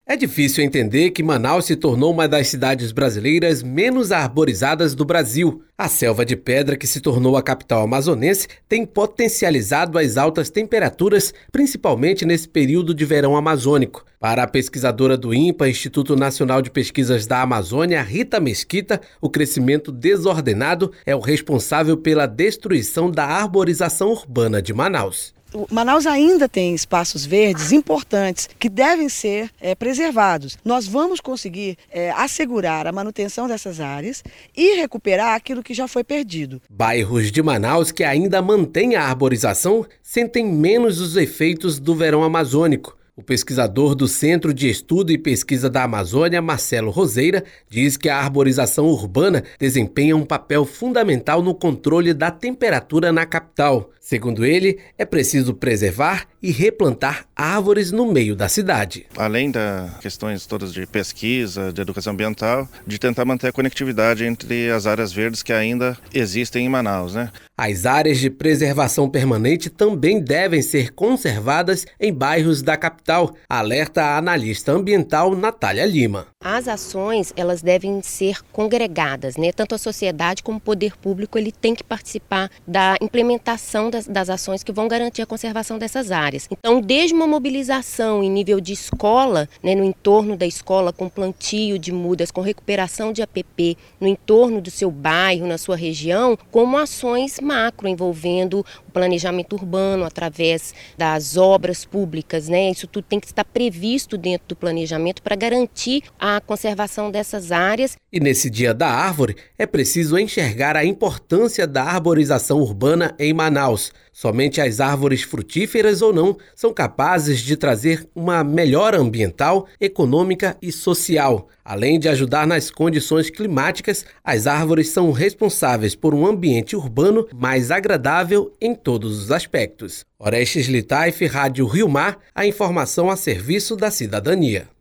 É difícil entender que Manaus se tornou uma das cidades brasileiras menos arborizadas do Brasil. A selva de pedra, que se tornou a capital amazonense, tem potencializado as altas temperaturas, principalmente nesse período de verão amazônico. Para a pesquisadora do INPA, Instituto Nacional de Pesquisas da Amazônia, Rita Mesquita, o crescimento desordenado é o responsável pela destruição da arborização urbana de Manaus. Manaus ainda tem espaços verdes importantes que devem ser preservados. Nós vamos conseguir assegurar a manutenção dessas áreas e recuperar aquilo que já foi perdido. Bairros de Manaus que ainda mantêm a arborização sentem menos os efeitos do verão amazônico. O pesquisador do Centro de Estudo e Pesquisa da Amazônia, Marcelo Roseira, diz que a arborização urbana desempenha um papel fundamental no controle da temperatura na capital. Segundo ele, é preciso preservar e replantar árvores no meio da cidade. Além das questões todas de pesquisa, de educação ambiental, de tentar manter a conectividade entre as áreas verdes que ainda existem em Manaus, né? As áreas de preservação permanente também devem ser conservadas em bairros da capital, alerta a analista ambiental Natália Lima. As ações, elas devem ser congregadas, né? Tanto a sociedade como o poder público, ele tem que participar da implementação das ações que vão garantir a conservação dessas áreas. Então, desde uma mobilização em nível de escola, né, no entorno da escola, com plantio de mudas, com recuperação de APP no entorno do seu bairro, na sua região, como ações macro envolvendo o planejamento urbano através das obras públicas, né? Isso tudo tem que estar previsto dentro do planejamento para garantir a conservação dessas áreas. E nesse Dia da Árvore, é preciso enxergar a importância da arborização urbana em Manaus. Somente as árvores frutíferas ou não são capazes de trazer uma melhora ambiental, econômica e social. Além de ajudar nas condições climáticas, as árvores são responsáveis por um ambiente urbano mais agradável em todos os aspectos. Orestes Litaif, Rádio Rio Mar, a informação a serviço da cidadania.